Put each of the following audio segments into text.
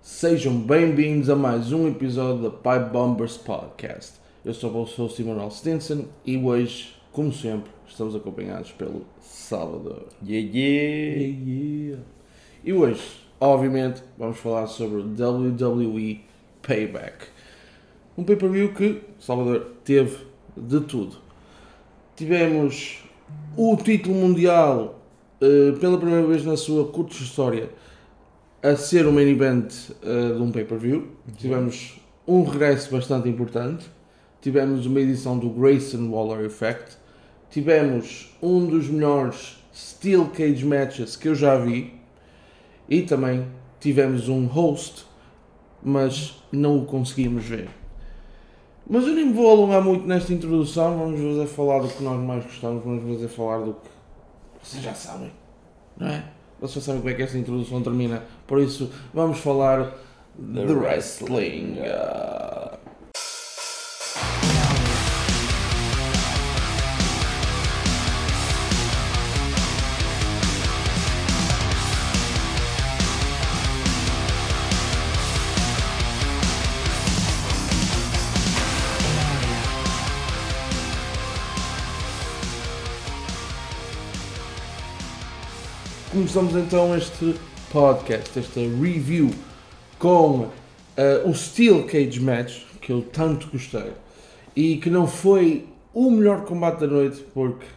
Sejam bem-vindos a mais um episódio da Pipe Bombers Podcast. Eu sou o host Emanuel Stinson e hoje, como sempre, estamos acompanhados pelo Salvador. Yeah. E hoje, obviamente, vamos falar sobre o WWE Payback. Um pay-per-view que Salvador teve de tudo. Tivemos o título mundial pela primeira vez na sua curta história a ser o main event de um pay-per-view. Tivemos um regresso bastante importante. Tivemos uma edição do Grayson Waller Effect. Tivemos um dos melhores Steel Cage Matches que eu já vi. E também tivemos um host, mas não o conseguimos ver. Mas eu nem me vou alongar muito nesta introdução. Vamos fazer falar do que nós mais gostamos. Vamos fazer falar do que vocês já sabem, não é? Vocês já sabem como é que esta introdução termina. Por isso, vamos falar de wrestling. Começamos então este podcast, esta review, com o Steel Cage Match, que eu tanto gostei, e que não foi o melhor combate da noite, porque,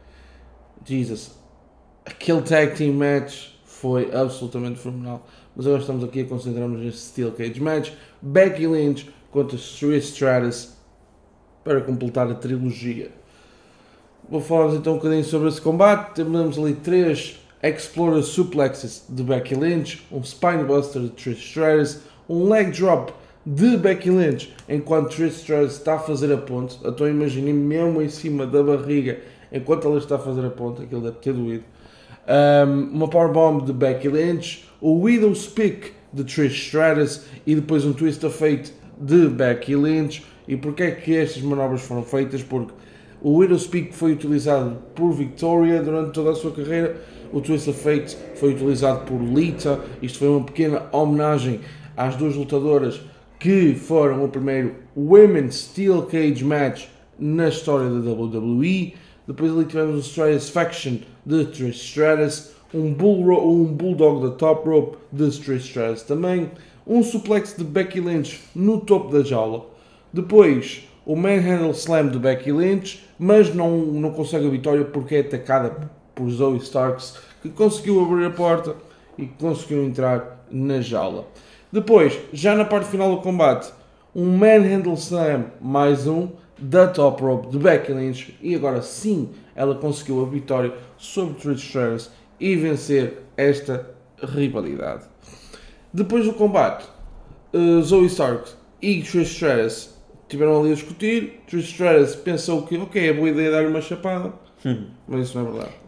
Jesus, aquele Tag Team Match foi absolutamente fenomenal. Mas agora estamos aqui a concentrar-nos neste Steel Cage Match. Becky Lynch contra Trish Stratus para completar a trilogia. Vou falar então um bocadinho sobre esse combate. Temos ali 3 Explorer Suplexes de Becky Lynch, um Spinebuster de Trish Stratus, um Leg Drop de Becky Lynch, enquanto Trish Stratus está a fazer a ponte. Então imaginem mesmo em cima da barriga, enquanto ela está a fazer a ponte, aquilo deve ter doído. Uma Powerbomb de Becky Lynch, o Widow's Peak de Trish Stratus e depois um Twist of Fate de Becky Lynch. E porquê é que estas manobras foram feitas? Porque o Widow's Peak foi utilizado por Victoria durante toda a sua carreira. O Twist of Fate foi utilizado por Lita. Isto foi uma pequena homenagem às duas lutadoras que foram o primeiro Women's Steel Cage Match na história da WWE. Depois ali tivemos o Stratus Faction de Trish Stratus, um Bulldog da Top Rope de Trish Stratus também, um suplex de Becky Lynch no topo da jaula. Depois o Manhandle Slam de Becky Lynch, mas não consegue a vitória porque é atacada por Zoe Starks, que conseguiu abrir a porta e conseguiu entrar na jaula. Depois, já na parte final do combate, um Manhandle Slam, mais um, da Top Rope de Becky Lynch, e agora sim, ela conseguiu a vitória sobre Trish Stratus e vencer esta rivalidade. Depois do combate, Zoe Starks e Trish Stratus tiveram ali a discutir. Trish Stratus pensou que, é boa ideia dar-lhe uma chapada, mas isso não é verdade.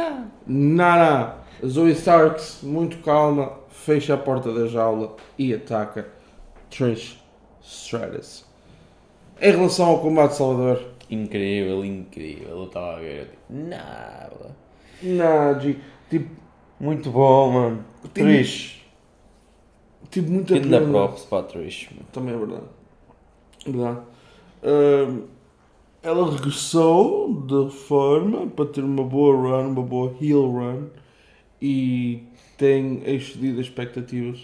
Nada. Zoe Starks, muito calma, fecha a porta da jaula e ataca Trish Stratus. Em relação ao combate, Salvador, Incrível. Eu estava a ver. tipo, Muito bom, mano. Trish. Tipo, muita Ainda pena. props para a Trish. Também é verdade. Ela regressou de forma para ter uma boa run, uma boa heel run, e tem excedido as expectativas.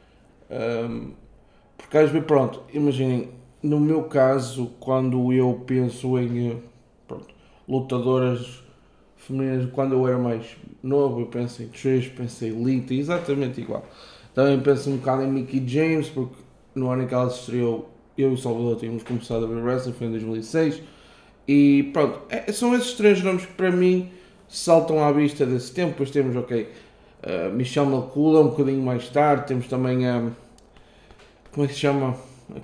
Porque às vezes, pronto, imaginem, no meu caso, quando eu penso em lutadoras femininas, quando eu era mais novo, eu penso em Trish, pensei em Lita, exatamente igual. Também penso um bocado em Mickie James, porque no ano em que ela se estreou, eu e o Salvador tínhamos começado a ver wrestling, foi em 2006. E pronto, são esses 3 nomes que para mim saltam à vista desse tempo. Depois temos, Michelle McCool, um bocadinho mais tarde. Temos também a... como é que se chama?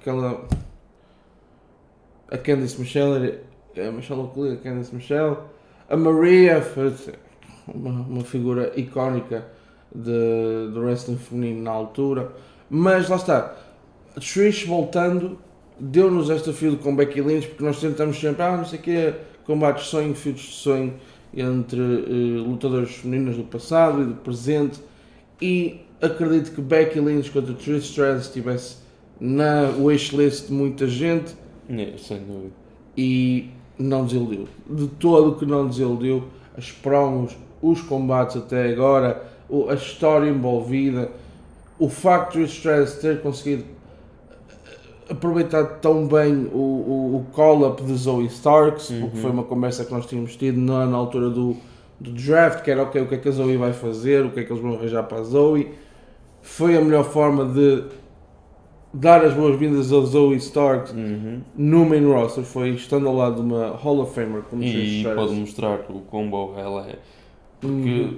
A Candice Michelle. A Michelle McCool e a Candice Michelle. A Maria, uma figura icónica do wrestling feminino na altura. Mas lá está, Trish voltando deu-nos esta feud com Becky Lynch, porque nós tentamos sempre, não sei o que, combates de sonho, feudos de sonho entre lutadoras femininas do passado e do presente, e acredito que Becky Lynch contra Trish Stratus estivesse na wishlist de muita gente Sem dúvida. e não desiludiu. De todo que não desiludiu, as promos, os combates até agora, a história envolvida, o facto de Trish Stratus ter conseguido aproveitar tão bem o call-up de Zoe Starks, porque foi uma conversa que nós tínhamos tido na altura do draft, que era okay, o que é que a Zoe vai fazer, o que é que eles vão arranjar para a Zoe. Foi a melhor forma de dar as boas-vindas a Zoe Starks no main roster, foi estando ao lado de uma Hall of Famer como Trish E Stratus. pode mostrar o quão boa ela é. Porque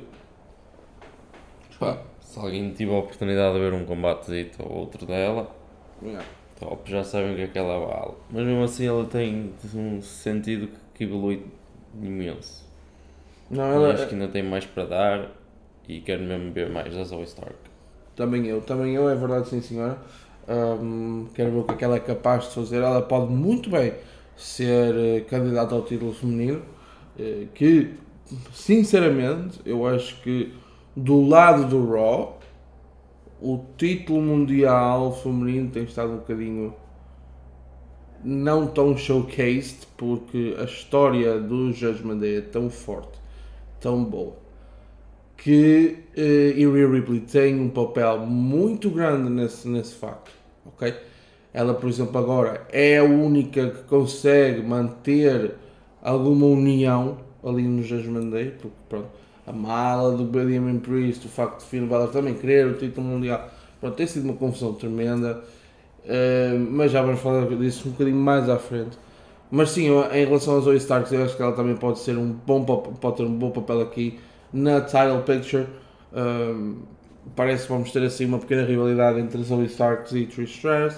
se alguém tiver a oportunidade de ver um combatezito ou outro dela, top, já sabem o que é que ela vale. Mas mesmo assim ela tem um sentido que evolui imenso. Não, Acho que ainda tem mais para dar e quero mesmo ver mais da Zoe Stark. Também eu, é verdade, sim senhora. Quero ver o que é que ela é capaz de fazer. Ela pode muito bem ser candidata ao título feminino, que sinceramente eu acho que do lado do Raw o título mundial feminino tem estado um bocadinho não tão showcased, porque a história do Judgment Day é tão forte, tão boa, que Rhea Ripley tem um papel muito grande nesse facto, ok? Ela, por exemplo, agora é a única que consegue manter alguma união ali no Judgment Day, porque pronto, a mala do Damian Priest, o facto de Finn Balor também querer o título mundial, pronto, tem sido uma confusão tremenda, mas já vamos falar disso um bocadinho mais à frente. Mas sim, em relação a Zoe Starks, eu acho que ela também pode ter um bom papel aqui na title picture. Parece que vamos ter assim uma pequena rivalidade entre Zoe Starks e Trish Stratus.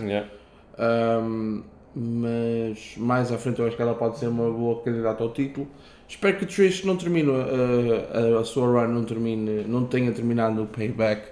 Mas mais à frente eu acho que ela pode ser uma boa candidata ao título. Espero que Trish não termine a sua run, não tenha terminado no Payback.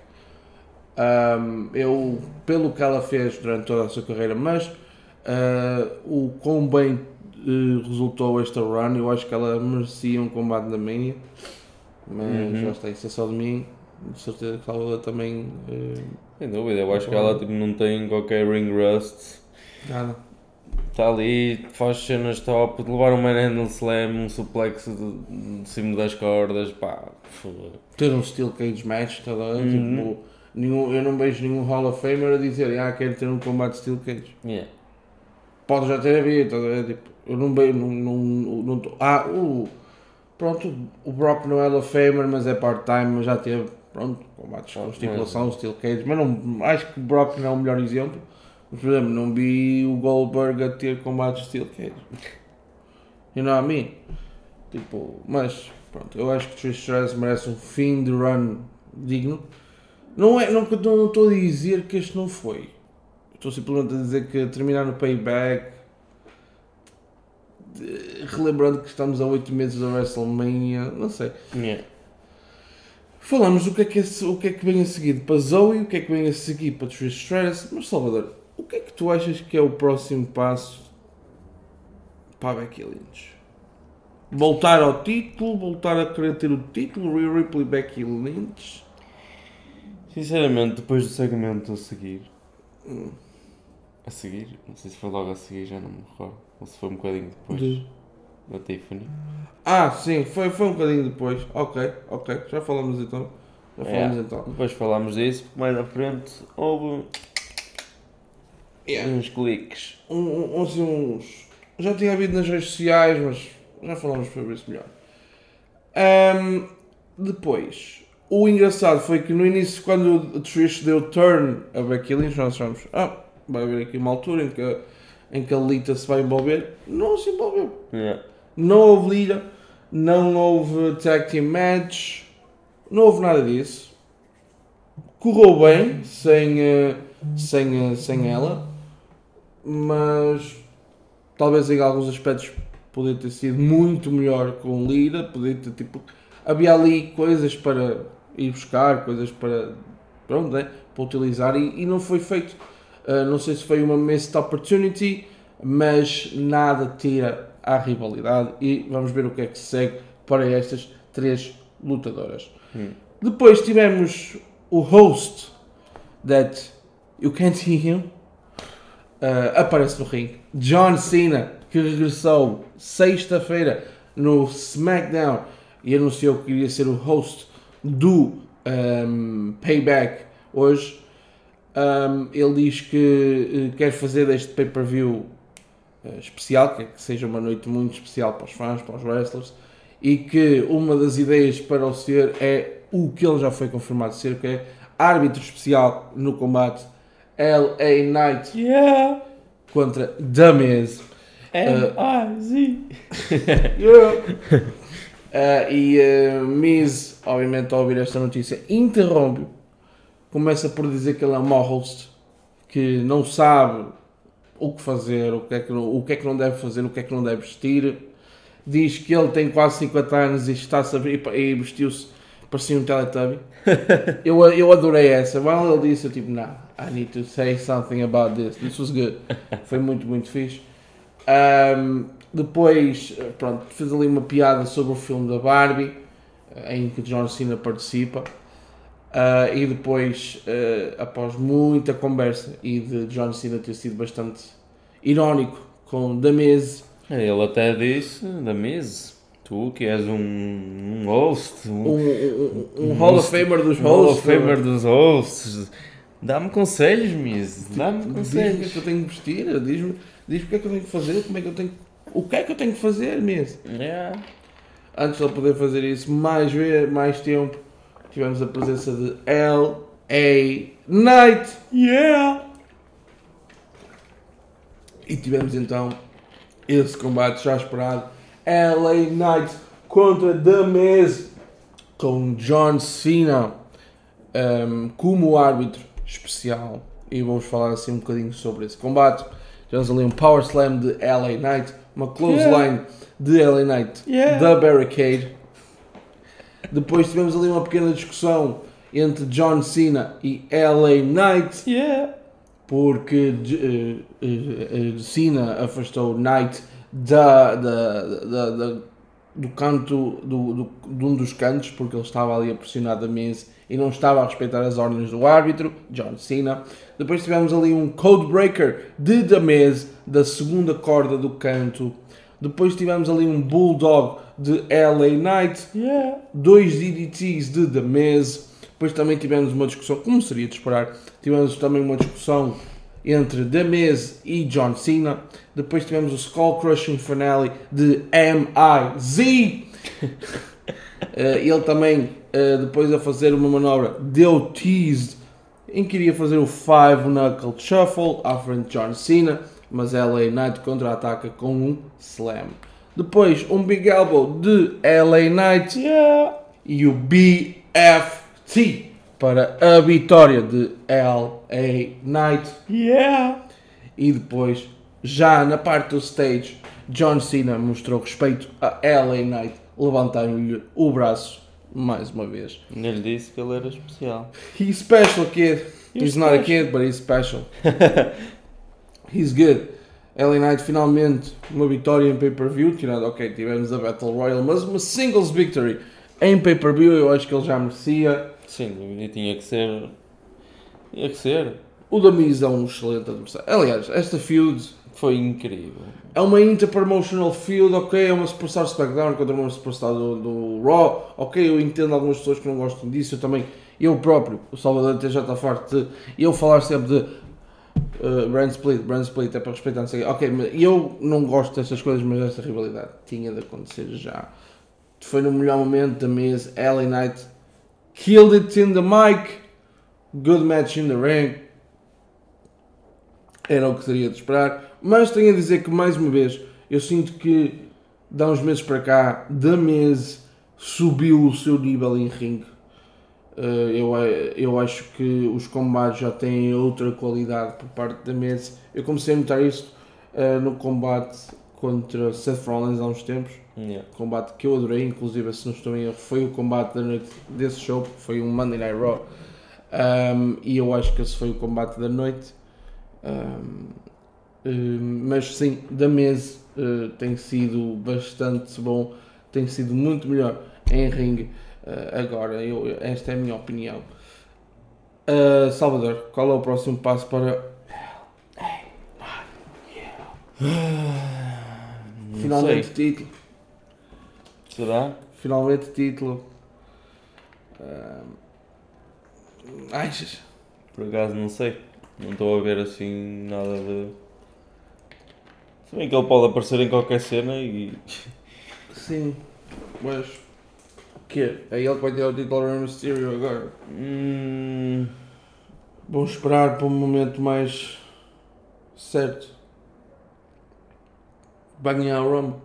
Eu, pelo que ela fez durante toda a sua carreira, mas o quão bem resultou esta run, eu acho que ela merecia um combate na Mania. Mas já está, isso é só de mim. De certeza que ela também. Sem dúvida, eu acho que ela não tem qualquer ring rust. Nada. Está ali, faz cenas top, de levar um manhandle slam, um suplex de cima das cordas, pá. Ter um Steel Cage match, tá lá, tipo, eu não vejo nenhum Hall of Famer a dizer, quero ter um combate Steel Cage. Pode já ter havido, tá lá, tipo, eu não vejo, pronto, o Brock não é Hall of Famer, mas é part-time, mas já teve, pronto, combates com estipulação, Steel Cage, mas não, acho que o Brock não é o melhor exemplo. Por exemplo, não vi o Goldberg a ter combates Steel Cage. You know what I mean? Tipo, mas pronto, eu acho que Trish Stratus merece um fim de run digno. Não estou a dizer que este não foi. Estou simplesmente a dizer que terminar no Payback, relembrando que estamos a 8 meses da WrestleMania, não sei. Falamos do que é que vem a seguir para Zoe, o que é que vem a seguir para Trish Stratus, mas Salvador, o que é que tu achas que é o próximo passo para a Becky Lynch? Voltar ao título? Voltar a querer ter o título? Rhea Ripley, Becky Lynch? Sinceramente, depois do segmento a seguir, não sei se foi logo a seguir, já não me recordo, ou se foi um bocadinho depois, da Tiffany. Sim, foi um bocadinho depois, ok, já falamos então. Depois falámos disso, porque mais à frente houve uns cliques. Já tinha havido nas redes sociais, mas já falamos sobre isso melhor. Depois, o engraçado foi que no início, quando a Trish deu turn a Becky Lynch, nós achamos, vai haver aqui uma altura em que a Lita se vai envolver. Não se envolveu. Não houve Lita, não houve tag team match, não houve nada disso. Correu bem sem ela, mas talvez em alguns aspectos poderia ter sido muito melhor com Lita, havia ali coisas para ir buscar, coisas para utilizar e não foi feito. Não sei se foi uma missed opportunity, mas nada tira à rivalidade e vamos ver o que é que se segue para estas 3 lutadoras. Depois tivemos o host that you can't see him, aparece no ringue. John Cena, que regressou sexta-feira no SmackDown e anunciou que iria ser o host do Payback hoje. Ele diz que quer fazer deste pay-per-view especial, que seja uma noite muito especial para os fãs, para os wrestlers, e que uma das ideias para o ser é o que ele já foi confirmado ser, que é árbitro especial no combate LA Knight contra The Miz. M-I-Z. Miz, obviamente, ao ouvir esta notícia, interrompe, começa por dizer que ele é um mau host, que não sabe o que fazer, o que é que não deve fazer, o que é que não deve vestir. Diz que ele tem quase 50 anos e está-se a abrir e vestiu-se, parecia um Teletubby. eu adorei essa. Quando ele disse, eu tipo, nah, I need to say something about this. This was good. Foi muito, muito fixe. Depois, pronto, fez ali uma piada sobre o filme da Barbie, em que John Cena participa. E depois, após muita conversa e de John Cena ter sido bastante irónico com The Miz, ele até disse, The Miz, tu que és um host, um Hall of Famer dos hosts, Hall of Famer dos hosts, dá-me conselhos, Miz, dá-me conselhos. Diz-me o que é que eu tenho que vestir, diz-me o que é que eu tenho que fazer, o que é que eu tenho que fazer, Miz. Antes de ele poder fazer isso, mais tempo, tivemos a presença de LA Knight. E tivemos então esse combate já esperado. LA Knight contra The Miz, com John Cena como árbitro especial. E vamos falar assim um bocadinho sobre esse combate. Tivemos ali um Power Slam de LA Knight, uma Clothesline de LA Knight da Barricade. Depois tivemos ali uma pequena discussão entre John Cena e LA Knight, porque Cena afastou Knight do canto, de um dos cantos, porque ele estava ali a pressionar The Miz e não estava a respeitar as ordens do árbitro, John Cena. Depois tivemos ali um Codebreaker de The Miz, da segunda corda do canto. Depois tivemos ali um Bulldog de LA Knight, 2 DDTs de The Miz. Depois também tivemos uma discussão, como seria de esperar, tivemos também uma discussão entre The Miz e John Cena. Depois tivemos o Skull Crushing Finale de M.I.Z. Ele também, depois a fazer uma manobra, deu teased em que iria fazer o 5 Knuckle Shuffle à frente de John Cena, mas LA Knight contra-ataca com um Slam. Depois um Big Elbow de LA Knight e o BFT para a vitória de LA Knight. E depois, já na parte do stage, John Cena mostrou respeito a LA Knight, levantando-lhe o braço mais uma vez. Ele disse que ele era especial. He's special, kid. He's not a kid, but he's special. He's good. LA Knight finalmente uma vitória em pay-per-view, tirando, tivemos a Battle Royale, mas uma singles victory em pay-per-view, eu acho que ele já merecia. Sim, e tinha que ser. Tinha que ser. O The Miz é um excelente adversário. Aliás, esta feud foi incrível. É uma interpromotional feud, é uma superstar SmackDown contra uma superstar do Raw, eu entendo algumas pessoas que não gostam disso, eu próprio, o Salvador até já está farto de eu falar sempre de brand split é para respeitar, não sei, eu não gosto dessas coisas, mas esta rivalidade tinha de acontecer já. Foi no melhor momento da Miz, LA Knight killed it in the mic, good match in the ring, era o que seria de esperar, mas tenho a dizer que mais uma vez, eu sinto que de há uns meses para cá, The Miz subiu o seu nível em ringue. Eu acho que os combates já têm outra qualidade por parte da Miz. Eu comecei a notar isto no combate contra Seth Rollins há uns tempos. Combate que eu adorei, inclusive, se não estou em erro, foi o combate da noite desse show, foi um Monday Night Raw. E eu acho que esse foi o combate da noite. Mas sim, The Miz tem sido bastante bom, tem sido muito melhor em ringue. Agora, esta é a minha opinião. Salvador, qual é o próximo passo para... Finalmente título. Será? Finalmente título. Achas? Por acaso não sei. Não estou a ver assim nada de... Se bem que ele pode aparecer em qualquer cena e... Sim, mas... O quê? É ele que vai ter o título ao Rey Mysterio agora? Vamos esperar para um momento mais... certo. Vai ganhar o Rumble.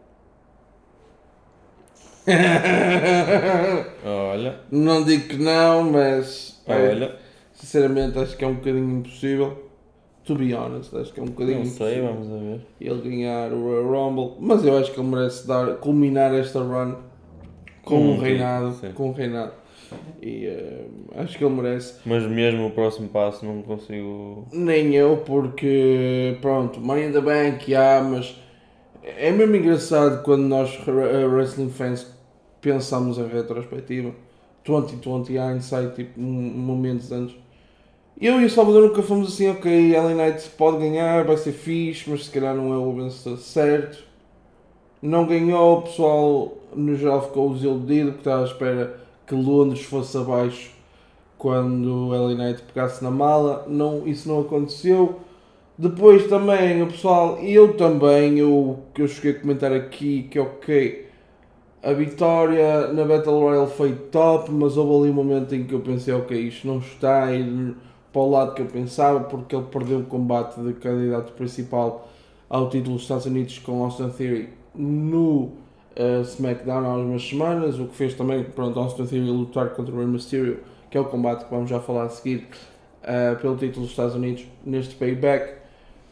Olha, Não digo que não, mas... olha. Sinceramente acho que é um bocadinho impossível. To be honest, acho que é um bocadinho Não sei, impossível vamos a ver. ele ganhar o Royal Rumble, mas eu acho que ele merece culminar esta run com um reinado, sim. com um reinado. E acho que ele merece. Mas mesmo o próximo passo não consigo... Nem eu, porque pronto, Money in the Bank, mas é mesmo engraçado quando nós wrestling fans pensamos em retrospectiva. 2020 hindsight, tipo momentos antes. Eu e o Salvador nunca fomos assim, ok, LA Knight pode ganhar, vai ser fixe, mas se calhar não é o vencedor certo. Não ganhou, o pessoal no geral ficou desiludido porque estava à espera que Londres fosse abaixo quando o LA Knight pegasse na mala. Não, isso não aconteceu. Depois também o pessoal, e eu também, que eu cheguei a comentar aqui que ok, a vitória na Battle Royale foi top, mas houve ali um momento em que eu pensei, ok, isto não está a ir para o lado que eu pensava, porque ele perdeu o combate de candidato principal ao título dos Estados Unidos com Austin Theory no SmackDown há umas semanas, o que fez também, pronto, Austin Theory lutar contra o Rey Mysterio, que é o combate que vamos já falar a seguir, pelo título dos Estados Unidos neste Payback.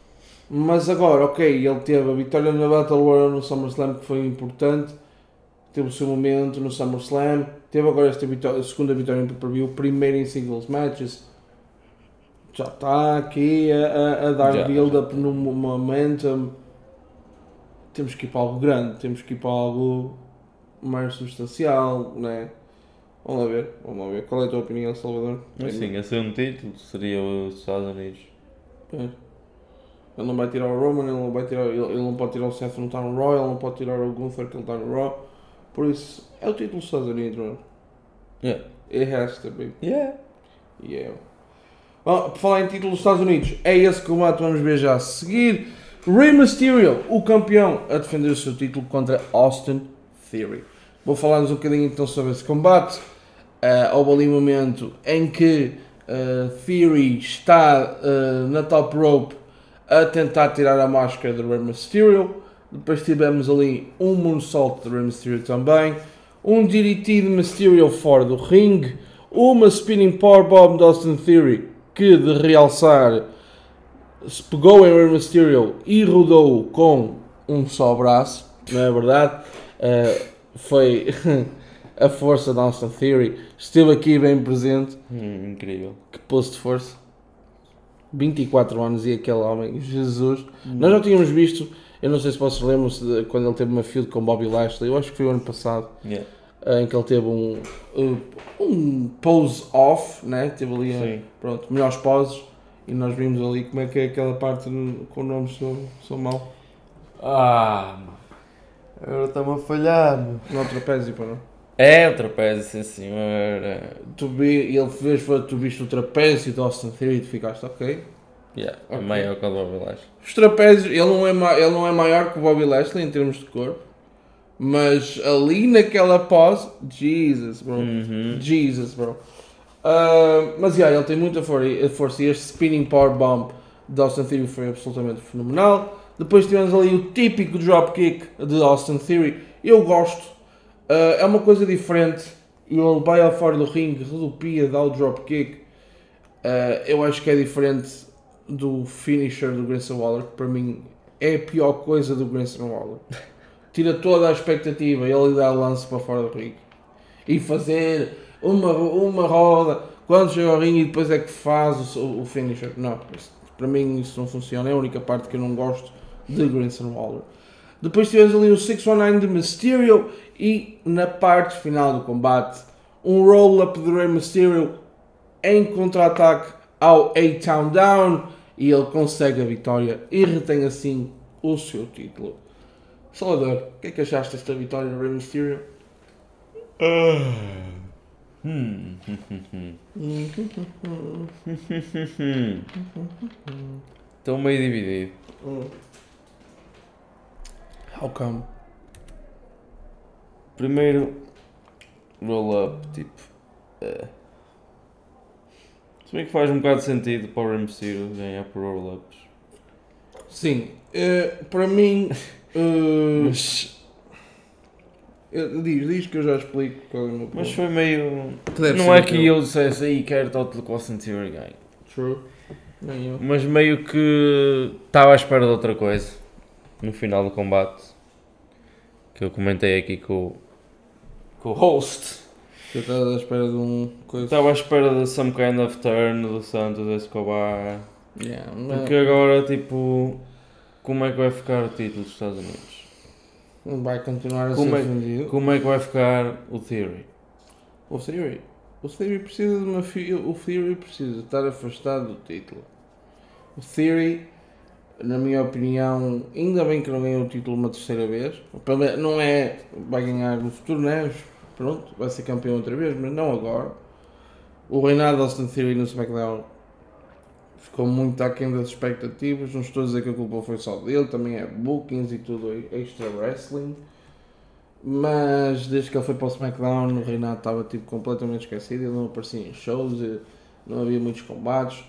Mas agora, ok, ele teve a vitória na Battle Royale no SummerSlam, que foi importante, teve o seu momento no SummerSlam, teve agora esta vitória, a segunda vitória em pay-per-view, primeiro em singles matches, já está aqui a dar build-up no momentum. Temos que ir para algo grande, temos que ir para algo mais substancial, né? Vamos lá ver. Qual é a tua opinião, Salvador? Assim, a ser um título seria os Estados Unidos. Ele não vai tirar o Roman, ele não pode tirar o Seth, não está no Raw, ele não pode tirar o Gunther, que ele está no Raw. Por isso, é o título dos Estados Unidos, mano. Yeah. It has to be. Yeah. Bom, por falar em título dos Estados Unidos, é esse combate que vamos ver já a seguir. Rey Mysterio, o campeão, a defender o seu título contra Austin Theory. Vou falar-nos um bocadinho então sobre esse combate. Houve ali um momento em que Theory está na top rope a tentar tirar a máscara de Rey Mysterio. Depois tivemos ali um moonsault de Rey Mysterio também. Um DDT de Mysterio fora do ringue. Uma spinning powerbomb de Austin Theory, que de realçar se pegou em Rey Mysterio e rodou com um só braço, não é verdade? Foi a força de Austin Theory, esteve aqui bem presente. Incrível. Que posto de força. 24 anos e aquele homem, Jesus. Nós já tínhamos visto, eu não sei se vocês lembram-se de quando ele teve uma feud com Bobby Lashley, eu acho que foi o ano passado. Em que ele teve um pose off, né? Teve ali pronto, melhores poses, e nós vimos ali como é que é aquela parte com nomes sou mau. Agora está-me a falhar. Não é o trapézio, pá, não? É o trapézio, sim senhora. Tu viste o trapézio de Austin Theory e tu ficaste ok. É maior que o Bobby Lashley. Os trapézios, ele não é maior que o Bobby Lashley em termos de corpo. Mas ali naquela pose, Jesus, bro. Mas ele tem muita força e este spinning powerbomb de Austin Theory foi absolutamente fenomenal. Depois tivemos ali o típico dropkick de Austin Theory. Eu gosto. É uma coisa diferente. Ele vai ao fora do ringue, rodopia, dá o dropkick. Eu acho que é diferente do finisher do Grayson Waller, que para mim é a pior coisa do Grayson Waller. Tira toda a expectativa, ele dá o lance para fora do ringue. E fazer uma roda, quando chega ao ringue e depois é que faz o finisher. Não, para mim isso não funciona, é a única parte que eu não gosto de Grayson Waller. Depois tivemos ali o 619 de Mysterio e na parte final do combate, um roll-up de Rey Mysterio em contra-ataque ao A-Town Down e ele consegue a vitória e retém assim o seu título. Salvador, o que é que achaste desta vitória no Rey Mysterio? Estou meio dividido. How come? Primeiro, roll-up, tipo. Se bem que faz um bocado de sentido para o Rey Mysterio ganhar por roll-ups. Sim, para mim. Mas Diz que eu já explico qual é o meu ponto. Mas foi meio. Que deve Não ser é o que teu. eu dissesse aí quero Total Austin Theory ganho. True. Nem eu. Mas meio que estava à espera de outra coisa no final do combate. Que eu comentei aqui com o host. Eu estava à espera de um coisa. Estava à espera de some kind of turn do Santos Escobar. Yeah, Porque agora, tipo, como é que vai ficar o título dos Estados Unidos? vai continuar a Como ser é- vendido. Como é que vai ficar o Theory? O Theory precisa de uma o Theory precisa estar afastado do título. O Theory, na minha opinião, ainda bem que não ganhou o título uma terceira vez. Não é, vai ganhar no futuro, né? Pronto, vai ser campeão outra vez, mas não agora. O reinado de Austin Theory no SmackDown ficou muito aquém das expectativas. Não estou a dizer que a culpa foi só dele, também é bookings e tudo extra wrestling. Mas desde que ele foi para o SmackDown, o reinado estava tipo, completamente esquecido. Ele não aparecia em shows, não havia muitos combates.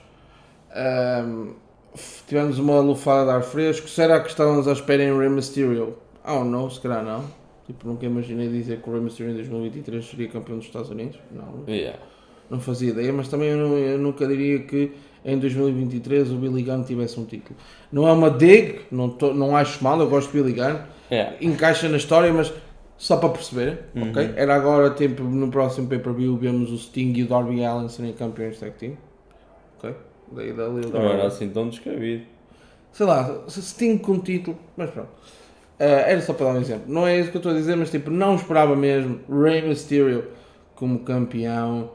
Tivemos uma lufada de ar fresco. Será que estávamos à espera em Rey Mysterio? Não, se calhar não. Tipo, nunca imaginei dizer que o Rey Mysterio em 2023 seria campeão dos Estados Unidos. Não fazia ideia, mas também eu nunca diria que em 2023 o Billy Gunn tivesse um título. Não é uma dig, não acho mal, eu gosto de Billy Gunn. Encaixa na história, mas só para perceber, ok? Era agora tempo, no próximo pay-per-view vemos o Sting e o Darby Allin serem campeões de tag team. Ok? Daí Não era assim tão descabido. sei lá, Sting com título, mas pronto. Era só para dar um exemplo. Não é isso que eu estou a dizer, mas tipo, não esperava mesmo Rey Mysterio como campeão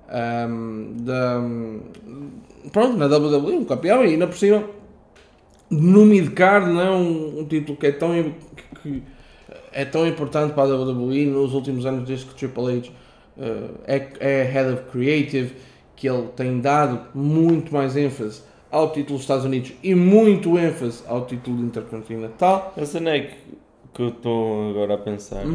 na WWE, um campeão, e ainda por cima no midcard, não é um título que é tão importante para a WWE nos últimos anos, desde que Triple H é Head of Creative, que ele tem dado muito mais ênfase ao título dos Estados Unidos e muito ênfase ao título intercontinental. A cena é que eu estou agora a pensar.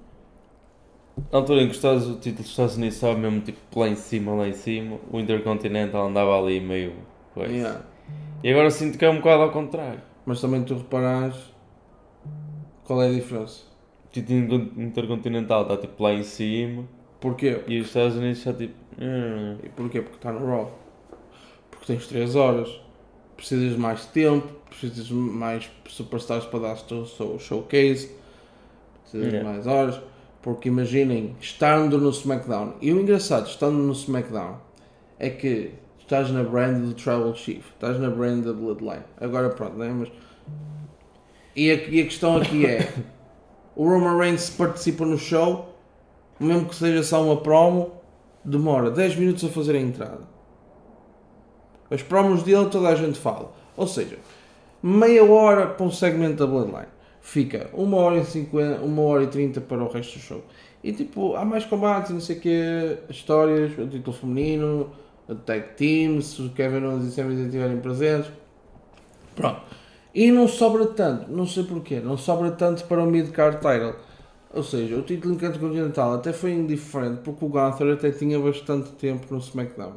Na altura em que o título dos Estados Unidos estava mesmo tipo lá em cima, o Intercontinental andava ali meio coisa. Yeah. E agora sinto que é um bocado ao contrário. Mas também tu reparas qual é a diferença. O título Intercontinental está tipo lá em cima. Porquê? E os Estados Unidos está tipo. E porquê? Porque está no Raw. Porque tens 3 horas. Precisas de mais tempo. Precisas de mais superstars para dar o seu showcase. Precisas de mais horas. Porque imaginem, estando no SmackDown. E o engraçado, estando no SmackDown, é que estás na brand do Tribal Chief. Estás na brand da Bloodline. Agora pronto, não é? Mas... E a questão aqui é... o Roman Reigns participa no show, mesmo que seja só uma promo, demora 10 minutos a fazer a entrada. As promos dele toda a gente fala. Ou seja, meia hora para um segmento da Bloodline. Fica 1 hora e 50, 1 hora e 30 para o resto do show. E tipo, há mais combates, não sei o quê, histórias, o título feminino, a tag team, se o Kevin Owens e Sami Zayn estiverem presentes. Pronto. E não sobra tanto, não sei porquê, não sobra tanto para o mid-card title. Ou seja, o título intercontinental até foi indiferente porque o Gunther até tinha bastante tempo no SmackDown.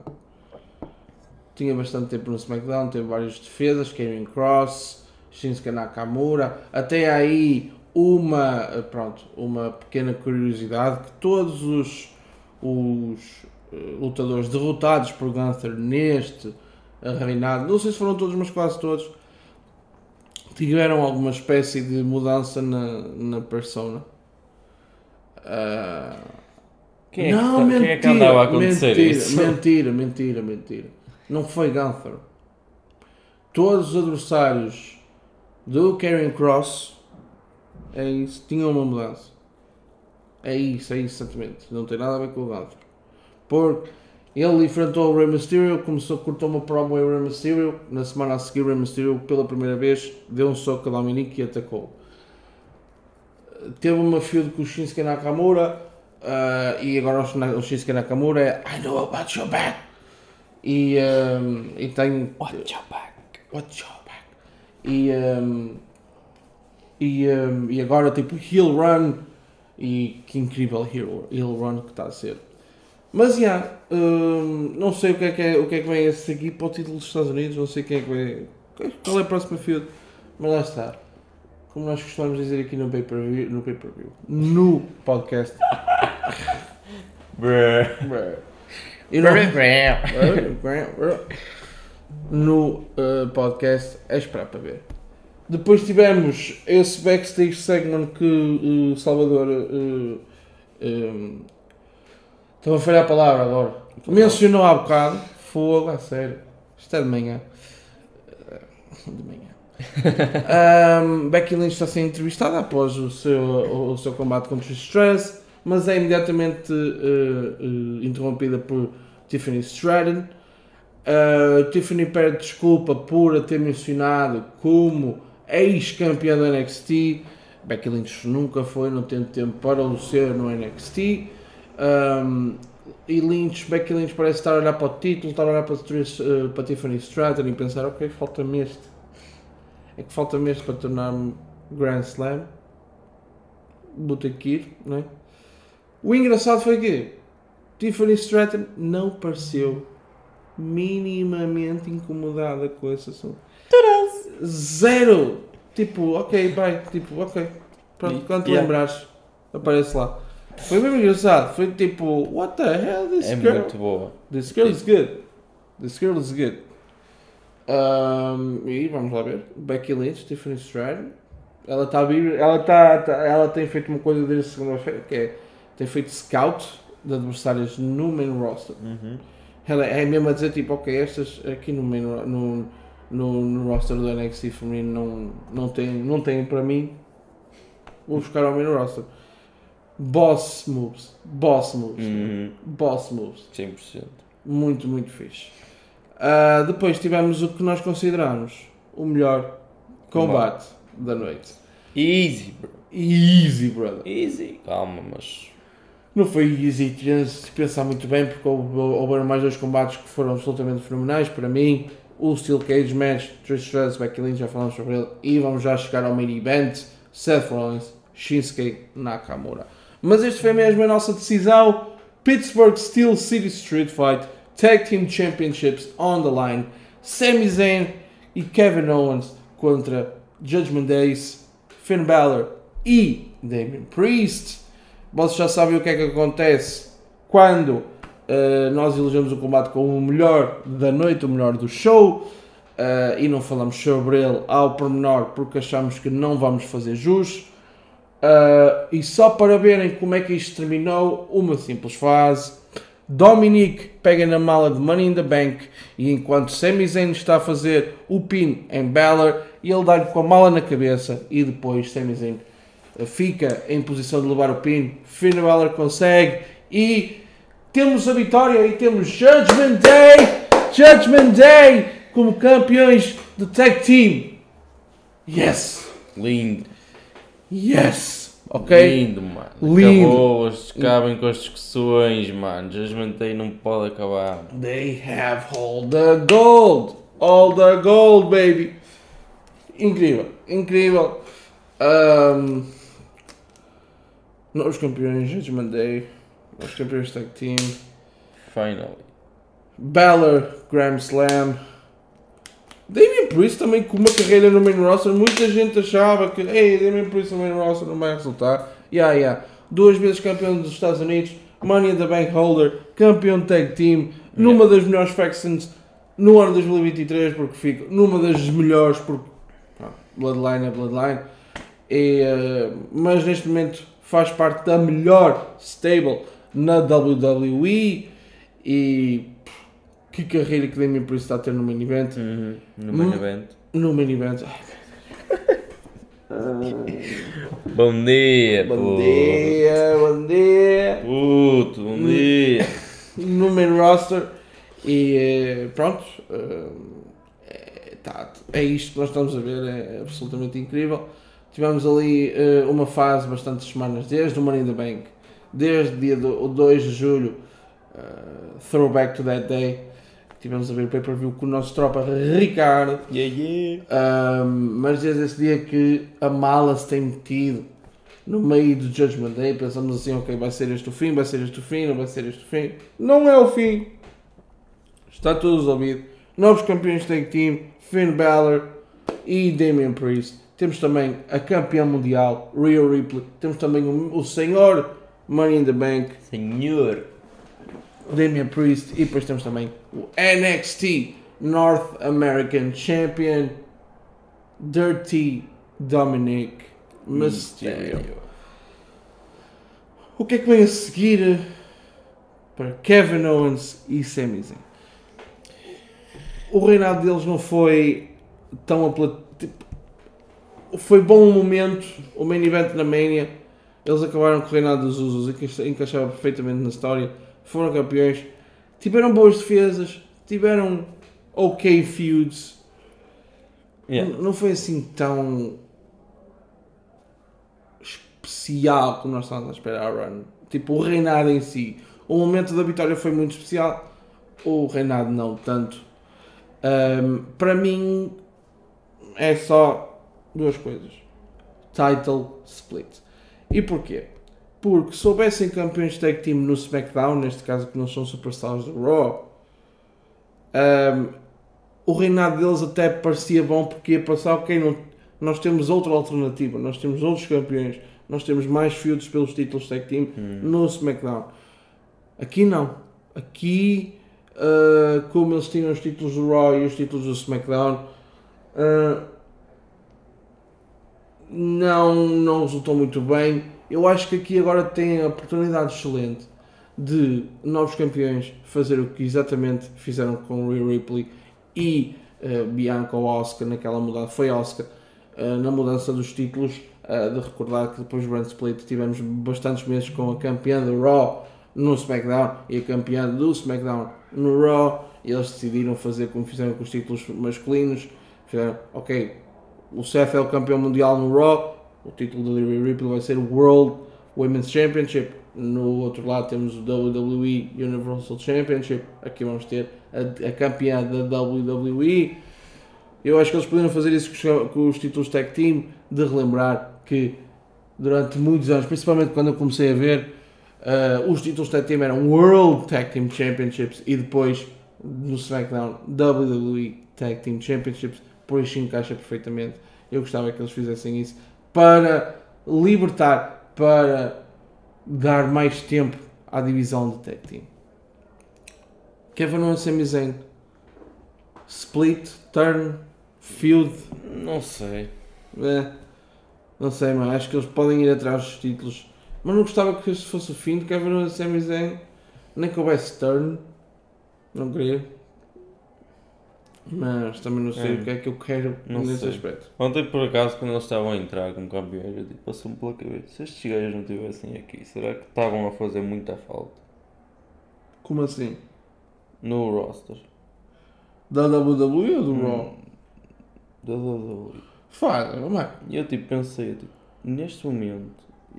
Teve várias defesas, Karrion Kross, Shinsuke Nakamura, até aí uma pequena curiosidade que todos os lutadores derrotados por Gunther neste reinado, não sei se foram todos, mas quase todos, tiveram alguma espécie de mudança na persona. Quem é que andava a acontecer isso? Mentira. Não foi Gunther. Todos os adversários do Karrion Kross tinham uma mudança. É isso exatamente. Não tem nada a ver com o Gunther. Porque Ele enfrentou o Rey Mysterio, cortou uma promo ao Rey Mysterio, na semana a seguir o Rey Mysterio pela primeira vez deu um soco a Dominic e atacou. Teve uma feud com o Shinsuke Nakamura, e agora o Shinsuke Nakamura é I know about your back. E tem... Watch your back. Watch your back. E agora tipo heel run, e que incrível heel run que está a ser. Mas não sei o que é que vem a seguir para o título dos Estados Unidos, não sei quem é que vai, qual é a próxima feud, mas lá está. Como nós costumamos dizer aqui no pay-per-view, no podcast. No podcast é esperar para ver. Depois tivemos esse backstage segment que Salvador estava a falhar a palavra agora. Mencionou há bocado. Fogo, a sério. Isto é de manhã. Becky Lynch está a ser entrevistada após o seu combate contra o Stress, mas é imediatamente interrompida por Tiffany Stratton. Tiffany pede desculpa por a ter mencionado como ex-campeã do NXT. Becky Lynch nunca foi, não tem tempo para o ser no NXT. E Becky Lynch parece estar a olhar para o título, estar a olhar para Tiffany Stratton e pensar, ok, falta-me este. É que falta-me este para tornar-me Grand Slam. Vou ter que ir, não é? O engraçado foi que Tiffany Stratton não pareceu minimamente incomodada com esse assunto. Zero! Tipo, ok, bye. Tipo, ok. Pronto, quando te lembrares, aparece lá. Foi mesmo engraçado. Foi tipo, what the hell, this girl? É muito boa. This girl is good. This girl is good. E vamos lá ver. Becky Lynch, Tiffany Stratton. Ela tem feito uma coisa desde segunda-feira, que é, tem feito scout de adversários no main roster. Ela é mesmo a dizer tipo, ok, estas aqui no roster do NXT feminino não tem para mim, vou buscar ao main roster. Boss moves. 100%. Muito, muito fixe. Depois tivemos o que nós consideramos o melhor combate da noite. Easy, brother. Easy. Calma, mas... Não foi easy, tinha-se de pensar muito bem, porque houve mais dois combates que foram absolutamente fenomenais para mim. O Steel Cage Match, Trish Stratus, Becky Lynch, já falamos sobre ele, e vamos já chegar ao main event, Seth Rollins, Shinsuke Nakamura. Mas este foi mesmo a nossa decisão. Pittsburgh Steel City Street Fight, Tag Team Championships on the line, Sami Zayn e Kevin Owens contra Judgment Day, Finn Balor e Damian Priest. Vocês já sabem o que é que acontece quando nós elegemos o combate como o melhor da noite, o melhor do show, e não falamos sobre ele ao pormenor porque achamos que não vamos fazer jus. E só para verem como é que isto terminou, uma simples frase: Dominic pega na mala de Money in the Bank, e enquanto Sami Zayn está a fazer o pin em Balor, ele dá-lhe com a mala na cabeça, e depois Sami Zayn fica em posição de levar o pin. Finn Balor consegue, e temos a vitória, e temos Judgment Day como campeões do Tag Team. Yes! Lindo. Yes! Ok? Lindo, mano. Lindo. Acabem com as discussões, mano. Judgment Day não pode acabar. They have all the gold. All the gold, baby. Incrível. Novos campeões, Judgment Day. Novos campeões Tag Team. Finally. Balor, Grand Slam. Damian Priest também com uma carreira no main roster. Muita gente achava que Damian Priest no main roster não vai resultar. Duas vezes campeão dos Estados Unidos, Money in the Bank holder, campeão Tag Team, numa das melhores factions no ano 2023, porque fica numa das melhores, porque Bloodline é Bloodline. Mas neste momento faz parte da melhor stable na WWE, e que carreira que Damian Priest está a ter no main event. No main event. Bom dia. Bom dia. Puto, bom dia. no main roster. E pronto, é isto que nós estamos a ver, é absolutamente incrível. Tivemos ali uma fase bastantes semanas, desde o Money in the Bank, desde o dia 2 de julho, throwback to that day. Tivemos a ver o pay-per-view com o nosso tropa Ricardo. Mas desde esse dia que a mala se tem metido no meio do Judgment Day, pensamos assim, ok, vai ser este o fim, vai ser este o fim, não vai ser este o fim. Não é o fim. Está tudo resolvido. Novos campeões de tag team, Finn Balor e Damian Priest. Temos também a campeã mundial, Rhea Ripley. Temos também o senhor Money in the Bank. Senhor Damian Priest. E depois temos também o NXT North American Champion, Dirty Dominic Mysterio. O que é que vem a seguir para Kevin Owens e Sami Zayn? O reinado deles não foi tão foi bom um momento, o main event na Mania, eles acabaram com o reinado dos Usos e encaixava perfeitamente na história, foram campeões, tiveram boas defesas, tiveram ok feuds, não foi assim tão especial como nós estávamos a esperar a run. Tipo, o reinado em si, o momento da vitória foi muito especial, o reinado não tanto. Para mim é só duas coisas: title split. E porquê? Porque se houvessem campeões de tag team no SmackDown, neste caso que não são superstars do Raw, o reinado deles até parecia bom, porque ia passar, ok, nós temos outra alternativa, nós temos outros campeões, nós temos mais feuds pelos títulos de tag team no SmackDown. Aqui não. Aqui, como eles tinham os títulos do Raw e os títulos do SmackDown, não resultou muito bem. Eu acho que aqui agora tem a oportunidade excelente de novos campeões fazer o que exatamente fizeram com Rhea Ripley e Bianca ou Asuka naquela mudança. Foi Asuka na mudança dos títulos, de recordar que depois do Brand Split tivemos bastantes meses com a campeã do Raw no SmackDown e a campeã do SmackDown no Raw, e eles decidiram fazer como fizeram com os títulos masculinos. Fizeram, ok, o Seth é o campeão mundial no Raw, o título do Rhea Ripley vai ser o World Women's Championship. No outro lado temos o WWE Universal Championship. Aqui vamos ter a campeã da WWE. Eu acho que eles poderiam fazer isso com os títulos tag team, de relembrar que durante muitos anos, principalmente quando eu comecei a ver, os títulos tag team eram World Tag Team Championships e depois no SmackDown WWE Tag Team Championships. Por isso encaixa perfeitamente. Eu gostava que eles fizessem isso para libertar, para dar mais tempo à divisão de tag team. Kevin Owens e Sami Zayn, split, turn, feud, não sei. Não sei, mas acho que eles podem ir atrás dos títulos. Mas não gostava que este fosse o fim de Kevin Owens e Sami Zayn, nem que houvesse turn, não queria. Mas também não sei o que é que eu quero nesse aspecto. Ontem, por acaso, quando eles estavam a entrar como campeões, eu passou-me pela cabeça: se estes gajos não estivessem aqui, será que estavam a fazer muita falta? Como assim? No roster da WWE ou do Raw? Da WWE. Faz, não é? E eu pensei, neste momento,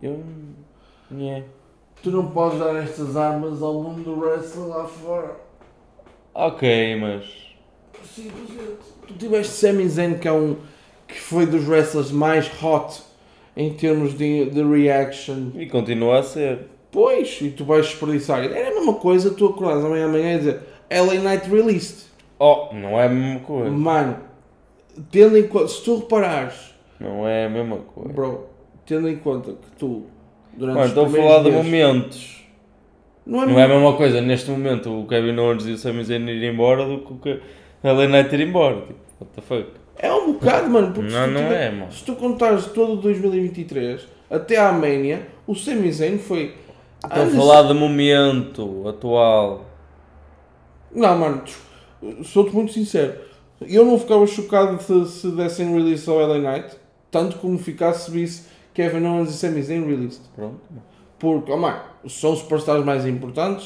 tu não podes dar estas armas ao mundo do wrestling lá fora. Ok, mas tu tiveste Sami Zayn, que foi dos wrestlers mais hot em termos de reaction. E continua a ser. Pois, e tu vais desperdiçar. Era a mesma coisa tu acordares amanhã e dizer LA Knight released. Oh, não é a mesma coisa. Mano, tendo em conta, se tu reparares... Não é a mesma coisa. Bro, tendo em conta que tu, durante os estou a falar de momentos. Não é a mesma coisa neste momento o Kevin Owens e o Sami Zayn ir embora do que a LA Knight ir embora. Tipo, what the fuck? É um bocado, mano. Porque mano. Se tu contares todo 2023 até à Mania, o Sami Zayn foi... Estou a falar de momento atual. Não, mano, sou-te muito sincero. Eu não ficava chocado se dessem release ao LA Knight, tanto como ficasse se visse Kevin Owens e Sami Zayn released. Pronto. Porque, mano, são os superstars mais importantes.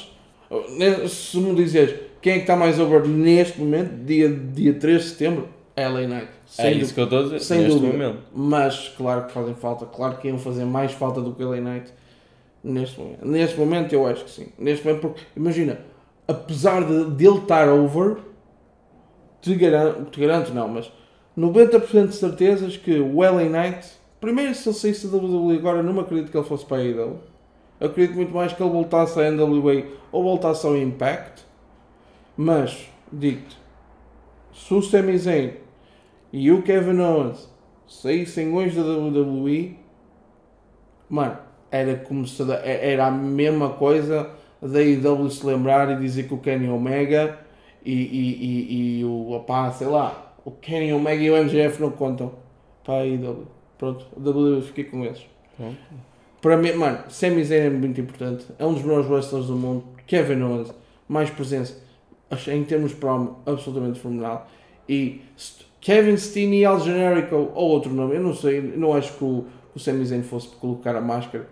Se me dizes quem é que está mais over neste momento, dia 3 de setembro, é LA Knight. É isso que eu estou a dizer, sem neste dúvida. momento. Mas claro que fazem falta, claro que iam fazer mais falta do que LA Knight neste momento. Neste momento eu acho que sim. Neste momento, porque imagina, apesar de ele estar over, te garanto não, mas 90% de certezas que o LA Knight, primeiro se ele saísse da WWE agora, não me acredito que ele fosse para a AEW. Acredito muito mais que ele voltasse à NWA ou voltasse ao Impact. Mas, digo-te, se o Sami Zayn e o Kevin Owens saíssem hoje da WWE, mano, era a mesma coisa da AEW se lembrar e dizer que o Kenny Omega e o opá, sei lá, o Kenny Omega e o MJF não contam para a AEW. Pronto, a WWE fiquei com eles. Para mim, mano, Sami Zayn é muito importante, é um dos melhores wrestlers do mundo. Kevin Owens, mais presença, em termos de promo, absolutamente fenomenal. E Kevin Steen e Al Generico, ou outro nome, eu não sei, não acho que o Sami Zayn fosse colocar a máscara.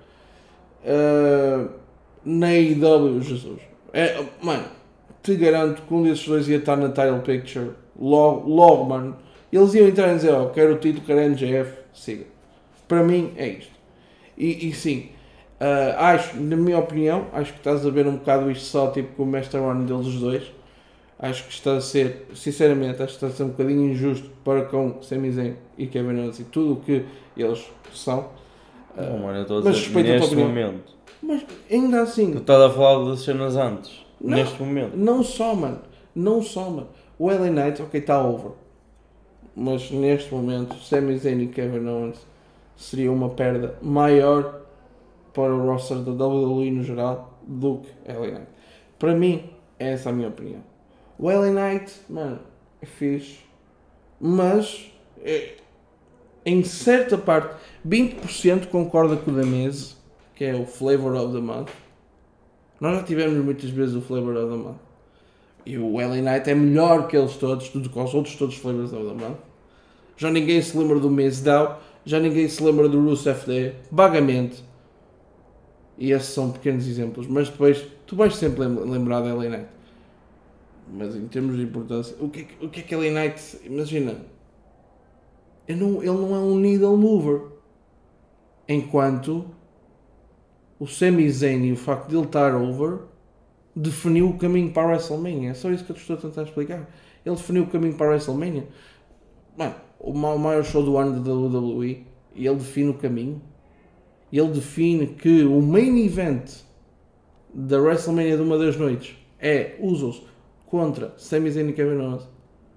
Na AEW, Jesus. Mano, te garanto que um desses dois ia estar na title picture logo, mano. Eles iam entrar e dizer, quero o título, quero a MJF, siga. Para mim é isto. E sim, acho, na minha opinião, acho que estás a ver um bocado isto só tipo com o Master One deles dois. Acho que está a ser, sinceramente, acho que está a ser um bocadinho injusto para com Sami Zayn e Kevin Owens e tudo o que eles são. Não, mano, eu estou a dizer neste momento. Mas ainda assim. Tu estás a falar das cenas antes. Não, neste momento. Não só, mano. O LA Knight, ok, está over. Mas neste momento, Sami Zayn e Kevin Owens seria uma perda maior para o roster da WWE no geral do que LA Knight. Para mim, essa é a minha opinião. O LA Knight, mano, é fixe. Mas, em certa parte, 20% concorda com o da Miz, que é o Flavor of the Month. Nós já tivemos muitas vezes o Flavor of the Month. E o LA Knight é melhor que eles todos, tudo com os outros todos Flavors of the Month. Já ninguém se lembra do Miz Dow, já ninguém se lembra do Rusev Day, vagamente. E esses são pequenos exemplos, mas depois tu vais sempre lembrar da LA Knight. Mas em termos de importância, o que é que LA Knight, imagina, ele não é um needle mover. Enquanto o Sami Zayn e o facto de ele estar over definiu o caminho para a WrestleMania. É só isso que eu te estou a tentar explicar. Ele definiu o caminho para a WrestleMania. Mano, o maior show do ano da WWE, e ele define o caminho. Ele define que o main event da WrestleMania de uma das noites é Usos contra Sami Zayn e Kevin Owens.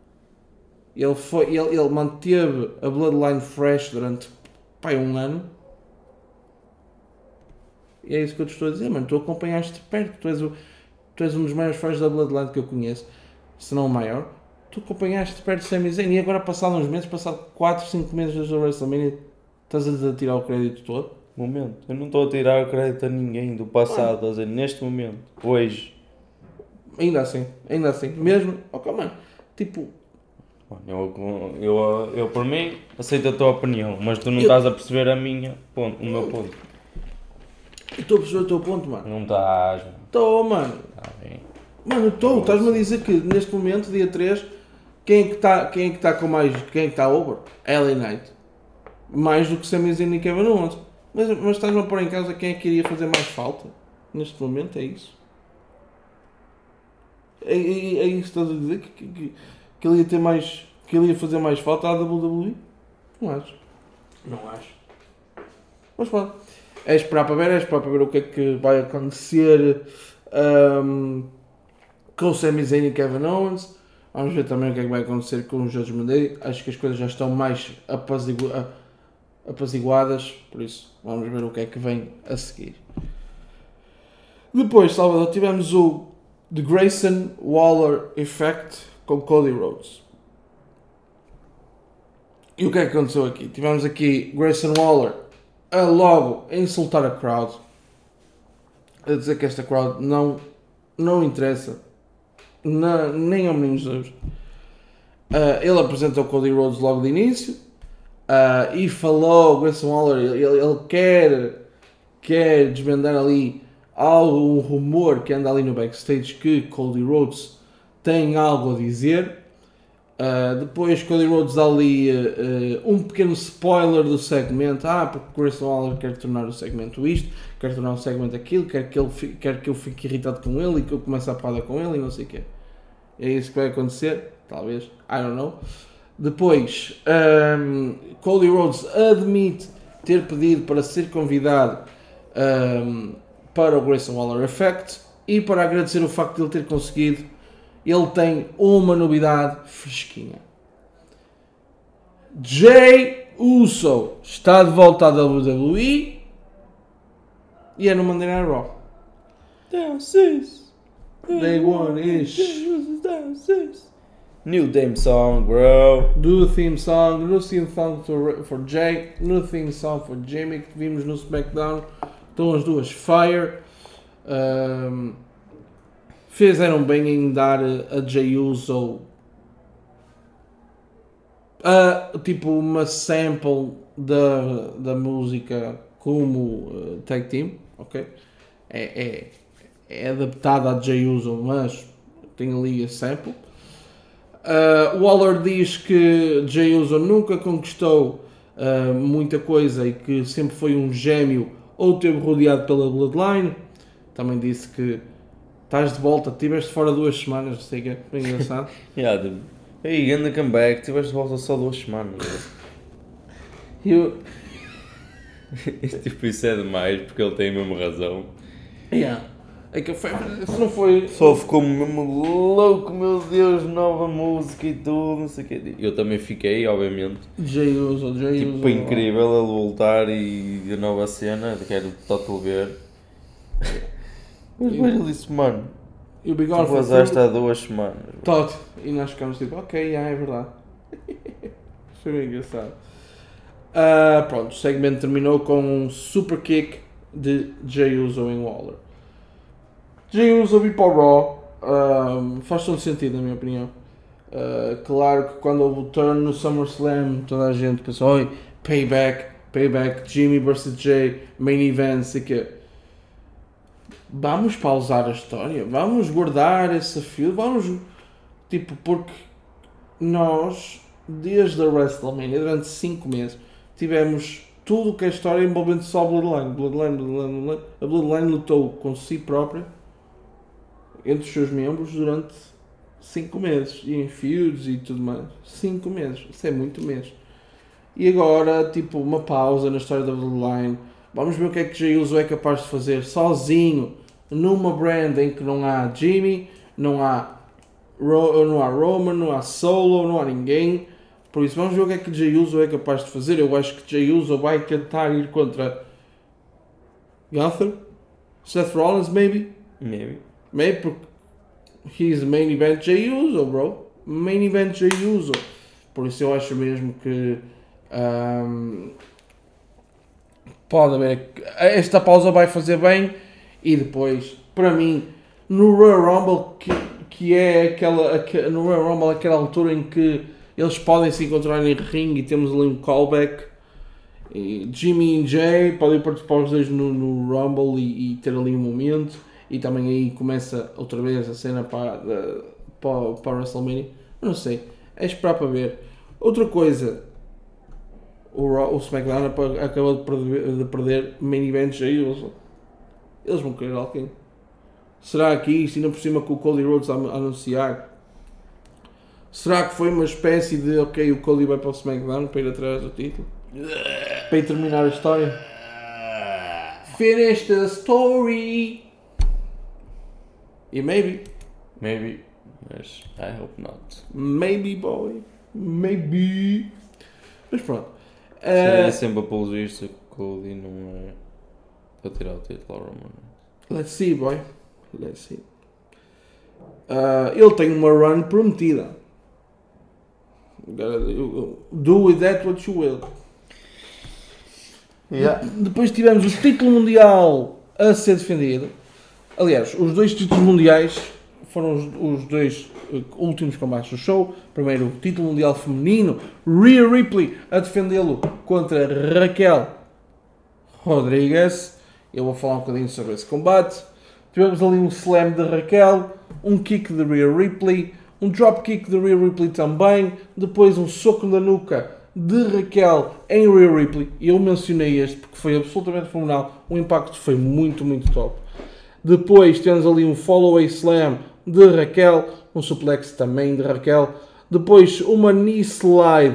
Ele manteve a Bloodline fresh durante um ano. E é isso que eu te estou a dizer, mano. Tu acompanhaste de perto. Tu és um dos maiores fãs da Bloodline que eu conheço, se não o maior. Tu acompanhaste de perto Sami Zayn e agora passado uns meses, passado 4, 5 meses desde a WrestleMania, estás a tirar o crédito todo? Momento. Eu não estou a tirar o crédito a ninguém do passado, estou a dizer, neste momento, hoje. Ainda assim. Mesmo, mano, tipo... Eu por mim, aceito a tua opinião, mas tu não estás a perceber o meu ponto. Eu estou a perceber o teu ponto, mano. Não estás, mano. Estou, mano. Está bem. Mano, estás-me a dizer que neste momento, dia 3, quem é que está com mais, quem é que está over? LA Knight. Mais do que Sami Zayn e Kevin Owens. Mas estás-me a pôr em causa quem é que iria fazer mais falta? Neste momento, é isso. É isso que estás a dizer? Que ele ia ter mais, que ele ia fazer mais falta à WWE? Não acho. Mas pronto. É esperar para ver o que é que vai acontecer com o Sami Zayn e Kevin Owens. Vamos ver também o que é que vai acontecer com o Judgment Day. Acho que as coisas já estão mais apaziguadas, por isso vamos ver o que é que vem a seguir. Depois, Salvador, tivemos o The Grayson Waller Effect com Cody Rhodes. E o que é que aconteceu aqui? Tivemos aqui Grayson Waller logo a insultar a crowd, a dizer que esta crowd não interessa nem ao menino Jesus. Ele apresentou o Cody Rhodes logo de início e falou, Grayson Waller, ele quer desvendar ali há um rumor que anda ali no backstage que Cody Rhodes tem algo a dizer. Depois Cody Rhodes dá ali um pequeno spoiler do segmento. Porque Grayson Waller quer tornar o segmento isto, quer tornar o segmento aquilo, quer que eu fique irritado com ele e que eu comece a parada com ele e não sei o quê. É isso que vai acontecer, talvez, I don't know. Depois, Cody Rhodes admite ter pedido para ser convidado para o Grayson Waller Effect e para agradecer o facto de ele ter conseguido. Ele tem uma novidade fresquinha. Jey Uso está de volta à WWE e é no Monday Night Raw. Day one ish. New theme song, bro. Do theme song, new theme song for Jey, new theme song for Jimmy, que vimos no SmackDown. Estão as duas fire. Fizeram bem em dar a Jey Uso tipo uma sample da música como tag team, ok? É adaptada a Jey Uso, mas tem ali a sample. Waller diz que Jey Uso nunca conquistou muita coisa e que sempre foi um gêmeo ou teve rodeado pela Bloodline. Também disse que estás de volta, estiveste fora 2 semanas, não sei o que é, bem engraçado. Hey, anda comeback, estiveste de volta só 2 semanas. Tipo, isso é demais, porque ele tem a mesma razão. É que se não foi... Só ficou mesmo louco, meu Deus, nova música e tudo, não sei o que. Eu também fiquei, obviamente. Jey Uso. Tipo, incrível ele voltar e a nova cena, quero total ver. Mas ele disse, mano, tu vazaste há 2 semanas. Tot. E nós ficamos tipo, ok, é verdade. Foi bem engraçado. Pronto, o segmento terminou com um super kick de Jey Uso em Waller. Jey Uso vir para o Raw faz todo sentido, na minha opinião. Claro que quando houve o turn no SummerSlam, toda a gente pensou, oi, payback, Jimmy vs Jey, main event, sei que. Vamos pausar a história, vamos guardar esse fio, porque nós, desde a WrestleMania, durante 5 meses, tivemos tudo o que é história envolvendo só a Bloodline. A Bloodline lutou com si própria, entre os seus membros, durante 5 meses, e em feuds e tudo mais. 5 meses, isso é muito mesmo. E agora, uma pausa na história da Bloodline. Vamos ver o que é que Jey Uso é capaz de fazer sozinho, numa brand em que não há Jimmy, não há Roman, não há Solo, não há ninguém. Por isso, vamos ver o que é que Jey Uso é capaz de fazer. Eu acho que Jey Uso vai tentar ir contra Gunther, Seth Rollins, maybe, porque he's the main event Jey Uso, bro. Main event Jey Uso. Por isso, eu acho mesmo que pode haver. Esta pausa vai fazer bem. E depois, para mim, no Royal Rumble, que é no Royal Rumble, aquela altura em que eles podem se encontrar em ringue e temos ali um callback, e Jimmy e Jey podem participar os dois no Rumble e ter ali um momento, e também aí começa outra vez a cena para WrestleMania. Não sei, é esperar para ver. Outra coisa, o SmackDown acabou de perder main event Jey Uso. Eles vão querer alguém. Será que isto, ainda por cima com o Cody Rhodes a anunciar, será que foi uma espécie de ok, o Cody vai para o SmackDown para ir atrás do título? Para ir terminar a história? Finish the story! E maybe, mas I hope not. Maybe, boy. Maybe. Mas pronto. É sempre apologista que o Cody não é para tirar o título ao Roman. Let's see, boy. Let's see. Ele tem uma run prometida. Do with that what you will. Yeah. Depois tivemos o título mundial a ser defendido. Aliás, os 2 títulos mundiais foram os 2 últimos combates do show. Primeiro, o título mundial feminino, Rhea Ripley a defendê-lo contra Raquel Rodrigues. Eu vou falar um bocadinho sobre esse combate. Tivemos ali um slam de Raquel, um kick de Rhea Ripley, um dropkick de Rhea Ripley também, depois um soco na nuca de Raquel em Rhea Ripley. E eu mencionei este porque foi absolutamente fenomenal. O impacto foi muito, muito top. Depois temos ali um follow-away slam de Raquel, um suplex também de Raquel. Depois uma knee slide.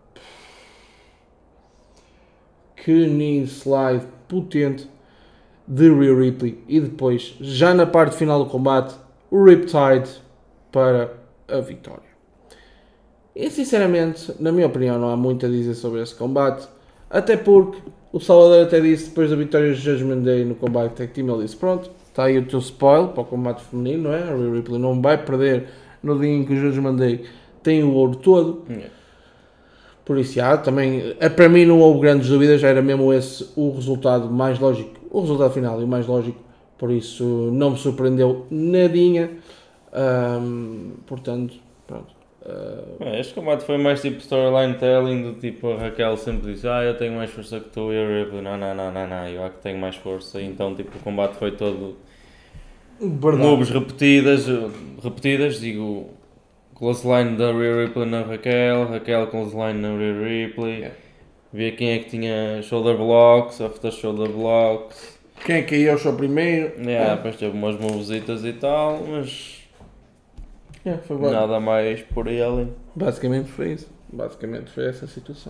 Que knee slide potente de Rhea Ripley. E depois, já na parte final do combate, o Riptide para a vitória. E sinceramente, na minha opinião, não há muito a dizer sobre esse combate. Até porque o Salvador até disse, depois da vitória de Judgment Day no combate Tag Team, ele disse, pronto, está aí o teu spoil para o combate feminino, não é? A Rhea Ripley não vai perder no dia em que o Judgment Day tem o ouro todo. Por isso, também, para mim não houve grandes dúvidas, já era mesmo esse o resultado mais lógico, o resultado final e o mais lógico, por isso não me surpreendeu nadinha. Portanto, pronto. Este combate foi mais tipo storyline telling, do tipo a Raquel sempre disse, eu tenho mais força que tu, e a Ripley, não, eu é que tenho mais força, e então tipo o combate foi todo moves repetidas, digo, clothesline da Rhea Ripley na Raquel clothesline na Rhea Ripley, ver quem é que tinha shoulder blocks, after shoulder blocks, quem é que ia ao show primeiro, depois teve umas movesitas e tal, mas foi bom. Nada mais por aí além. Basicamente foi isso. Basicamente foi essa a situação.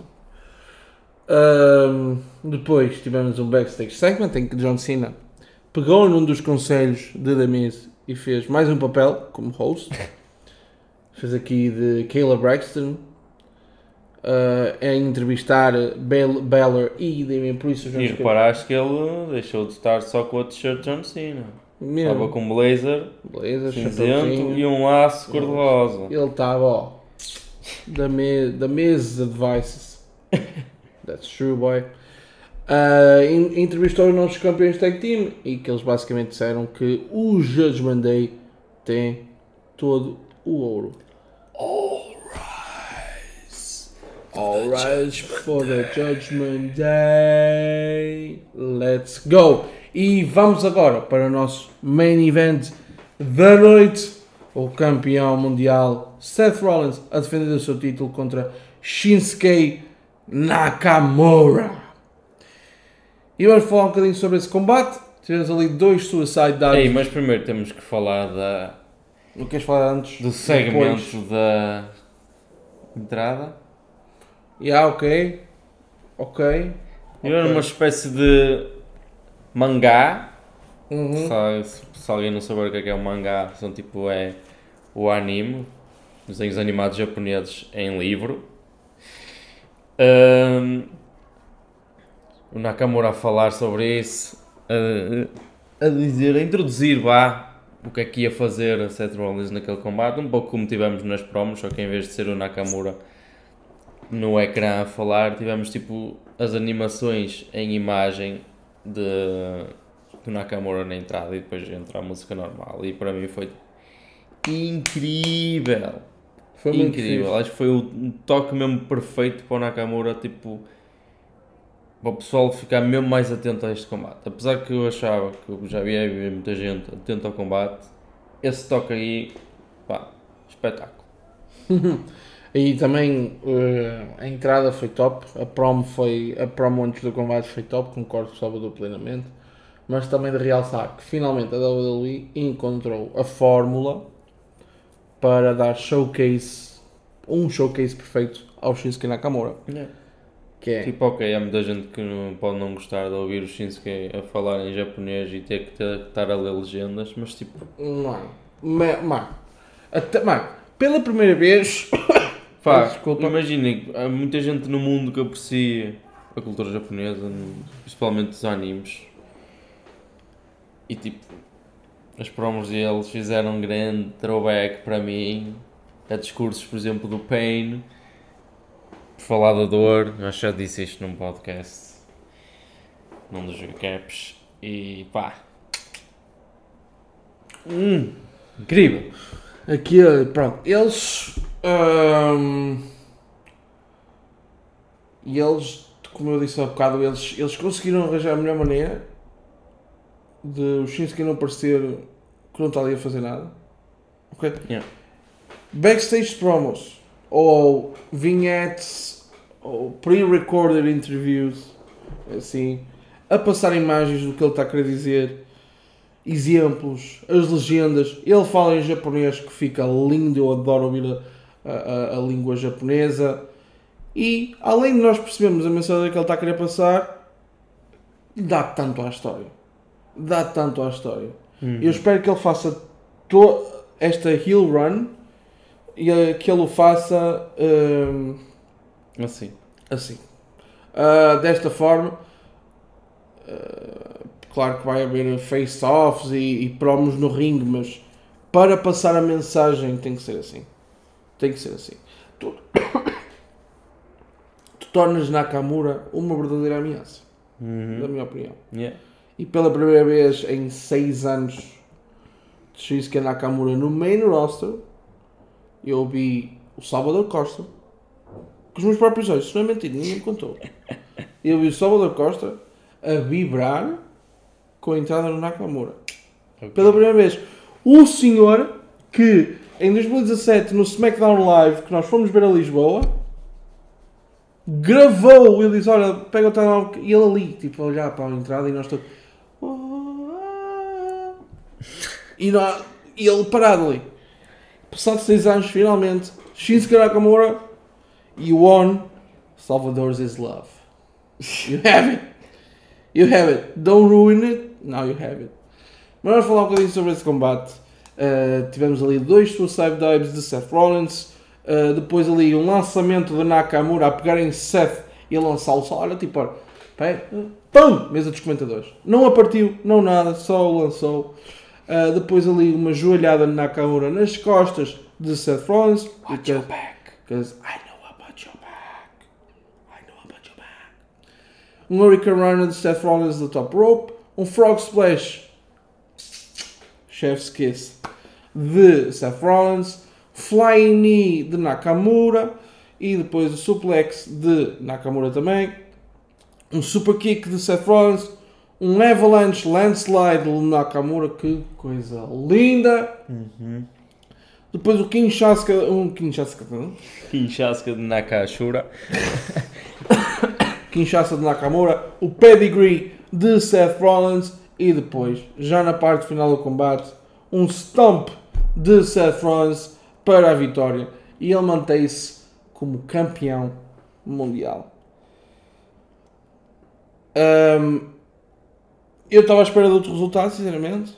Depois tivemos um backstage segment em que John Cena pegou num dos conselhos de The Miz e fez mais um papel como host. Fez aqui de Kayla Braxton a entrevistar Balor e Damian Priest. E reparaste que ele deixou de estar só com a t-shirt John Cena. Estava com um blazer cinzento e um laço cor-de-rosa. Ele estava, da Miz Advices. That's true, boy. Entrevistou os nossos campeões de tag team e que eles basicamente disseram que o Judgment Day tem todo o ouro. All rise for the Judgment Day. Let's go! E vamos agora para o nosso main event da noite. O campeão mundial Seth Rollins a defender o seu título contra Shinsuke Nakamura. E vamos falar um bocadinho sobre esse combate. Tivemos ali 2 suicide dives. Mas primeiro temos que falar da... Não queres falar antes? Do segmento da entrada. Ok. Era uma espécie de mangá. Se alguém não souber o que é um mangá, são tipo o anime, os desenhos animados japoneses em livro. O Nakamura a falar sobre isso, a introduzir o que é que ia fazer a Seth Rollins naquele combate, um pouco como tivemos nas promos, só que em vez de ser o Nakamura no ecrã a falar, tivemos tipo as animações em imagem do Nakamura na entrada e depois entra a música normal, e para mim foi incrível. Foi incrível. Acho que foi um toque mesmo perfeito para o Nakamura, tipo, para o pessoal ficar mesmo mais atento a este combate. Apesar que eu achava que eu já havia muita gente atenta ao combate, esse toque aí, espetáculo. E também a entrada foi top, a promo antes do combate foi top, concordo com o Salvador plenamente, mas também de realçar que finalmente a WWE encontrou a fórmula para dar um showcase perfeito ao Shinsuke Nakamura. Que é... Tipo, há muita gente que pode não gostar de ouvir o Shinsuke a falar em japonês e ter que estar a ler legendas, mas tipo... pela primeira vez... Imaginem, há muita gente no mundo que aprecia a cultura japonesa, principalmente os animes, e tipo, as promos deles fizeram um grande throwback para mim a discursos, por exemplo, do Pain, por falar da dor. Eu acho que já disse isto num podcast, num dos recaps, e incrível. Aqui, pronto, eles, como eu disse há bocado, eles conseguiram arranjar a melhor maneira de o Shinsuke não parecer que não está ali a fazer nada. Ok? Yeah. Backstage promos, ou vignettes, ou pre-recorded interviews, assim, a passar imagens do que ele está a querer dizer, exemplos, as legendas. Ele fala em japonês que fica lindo, eu adoro ouvir a língua japonesa. E além de nós percebermos a mensagem que ele está a querer passar, dá tanto à história. Dá tanto à história. Eu espero que ele faça esta heel run e que ele o faça assim. Desta forma, claro que vai haver face-offs e promos no ringue, mas para passar a mensagem tem que ser assim. Tem que ser assim. Tu tornas Nakamura uma verdadeira ameaça, na minha opinião. Yeah. E pela primeira vez em 6 anos de Shinsuke Nakamura no main roster, eu vi o Salvador Costa com os meus próprios olhos, isso não é mentira, ninguém me contou. Eu vi o Salvador Costa a vibrar com a entrada no Nakamura. Okay. Pela primeira vez. O senhor que em 2017 no SmackDown Live, que nós fomos ver a Lisboa, gravou, ele disse, olha, pega o telemóvel, e ele ali, tipo, a olhar para a entrada e nós todos... E ele parado ali. Passados 6 anos, finalmente, Shinsuke Nakamura, you won Salvador's is love. You have it. You have it. Don't ruin it. Now you have it. Mas vamos falar um bocadinho sobre esse combate. Tivemos ali 2 suicide dives de Seth Rollins. Depois ali um lançamento de Nakamura a pegar em Seth e a lançá-lo só. Olha, tipo, olha, pum! Mesa dos comentadores. Não a partiu, não nada, só o lançou. Depois ali uma joelhada de Nakamura nas costas de Seth Rollins. Watch your back. Because I know about your back. I know about your back. Um Hurricane Runner de Seth Rollins do top rope. Um Frog Splash, Chef's Kiss, de Seth Rollins. Flying Knee de Nakamura. E depois o Suplex de Nakamura também. Um Super Kick de Seth Rollins. Um Avalanche Landslide de Nakamura. Que coisa linda. Depois o Kinshasa de Nakashura. Kinshasa de Nakamura. O Pedigree de Seth Rollins. E depois, já na parte final do combate, um Stomp de Seth Rollins para a vitória. E ele mantém-se como campeão mundial. Eu estava à espera de outro resultado, sinceramente.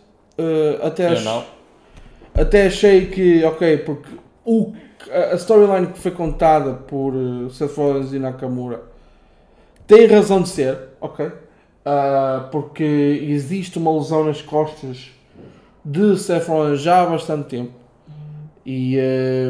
Até achei que, ok, porque a storyline que foi contada por Seth Rollins e Nakamura tem razão de ser, ok? Porque existe uma lesão nas costas de Seth Rollins já há bastante tempo. E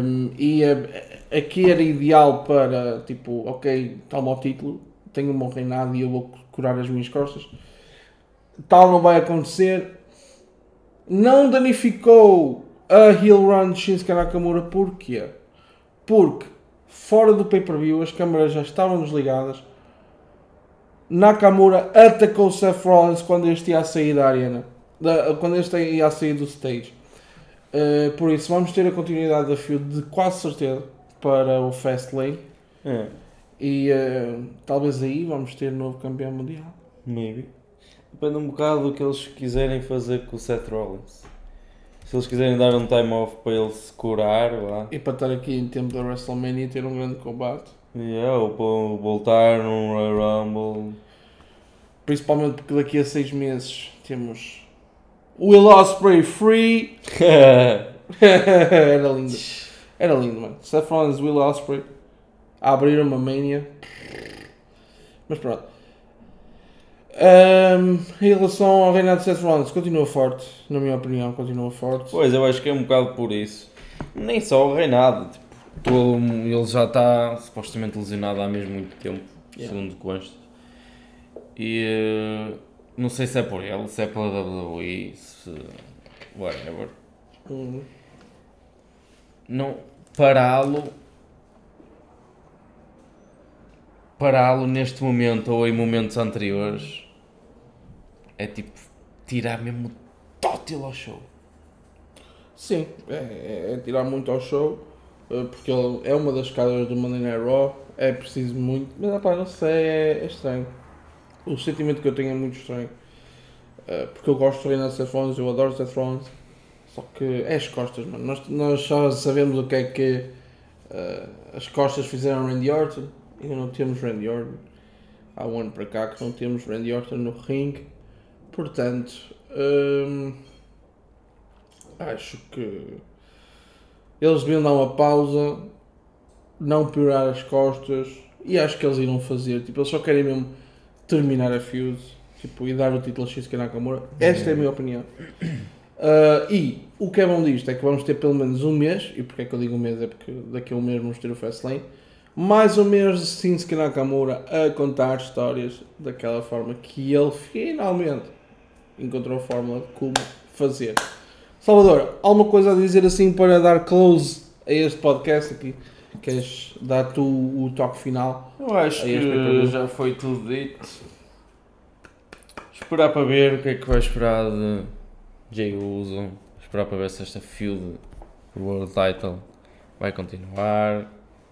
aqui era ideal para, tipo, ok, toma o título, tenho um bom reinado e eu vou curar as minhas costas. Tal não vai acontecer. Não danificou a heel run de Shinsuke Nakamura. Porquê? Porque fora do pay-per-view as câmaras já estavam desligadas. Nakamura atacou Seth Rollins quando este ia sair da arena. Quando este ia sair do stage. Por isso vamos ter a continuidade da feud de quase certeza para o Fastlane. E talvez aí vamos ter novo campeão mundial. Maybe. Depende um bocado do que eles quiserem fazer com o Seth Rollins. Se eles quiserem dar um time off para ele se curar, lá. E para estar aqui em tempo da WrestleMania e ter um grande combate. Ou para voltar num Royal Rumble. Principalmente porque daqui a 6 meses temos Will Ospreay free. Era lindo. Era lindo, mano. Seth Rollins, Will Ospreay a abrir uma Mania. Mas pronto. Em relação ao reinado de Seth Rollins, continua forte. Na minha opinião, continua forte. Pois, eu acho que é um bocado por isso. Nem só o reinado. Tipo, ele já está supostamente lesionado há mesmo muito tempo. Segundo consta. E não sei se é por ele, se é pela WWE, se... whatever. Não... Pará-lo neste momento ou em momentos anteriores é tipo tirar mesmo tótil ao show. Sim, é tirar muito ao show, porque ele é uma das caras do Monday Night Raw, é preciso muito, mas não sei, é estranho. O sentimento que eu tenho é muito estranho, porque eu gosto de Reina Seth Rollins, eu adoro Seth Rollins, só que é as costas, mano. Nós só sabemos o que é que as costas fizeram Randy Orton, e não temos Randy Orton. Há um ano para cá que não temos Randy Orton no ringue, portanto, acho que eles deviam dar uma pausa, não piorar as costas, e acho que eles irão fazer. Tipo, eles só querem mesmo terminar a feud, tipo, e dar o título a Shinsuke Nakamura. Esta é a minha opinião. E o que é bom disto é que vamos ter pelo menos um mês, e porque é que eu digo um mês? É porque daqui a um mês vamos ter o Fastlane. Mais um mês de Shinsuke Nakamura a contar histórias daquela forma que ele finalmente encontrou a fórmula de como fazer. Salvador, alguma coisa a dizer assim para dar close a este podcast aqui? Queres dar tu o toque final? Eu acho que já foi tudo dito. Esperar para ver o que é que vai esperar de Jey Uso. Esperar para ver se esta feud World Title vai continuar.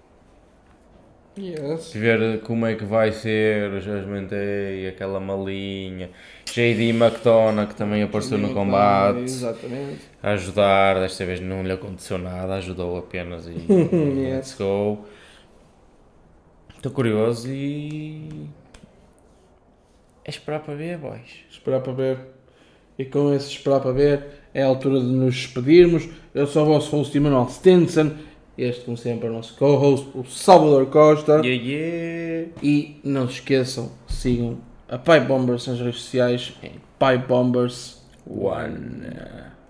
Yes. Ver como é que vai ser o Judgment Day, aquela malinha. JD McDonough, que também apareceu no combate. Exatamente. A ajudar, desta vez não lhe aconteceu nada, ajudou apenas e let's go. Estou curioso e é esperar para ver, boys. Esperar para ver. E com esse esperar para ver é a altura de nos despedirmos. Eu sou o vosso host Emanuel Stinson. Este, como sempre, é o nosso co-host, o Salvador Costa. E não se esqueçam, sigam a Pipe Bombers nas redes sociais em Pipe Bombers 1.